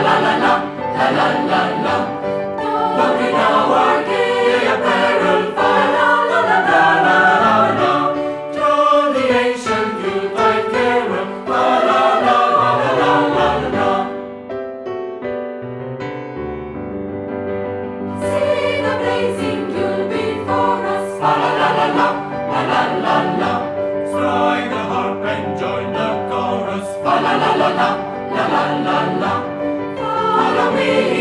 la la la, la la la la. Looking our gay apparel, fa la la la la la la la. Through the ancient Yuletide carol, fa la la la la la la la. See the blazing Yule before us, fa la la la la, la la la la. Strike the harp and join the chorus, fa la la la la, la la la la. Follow me.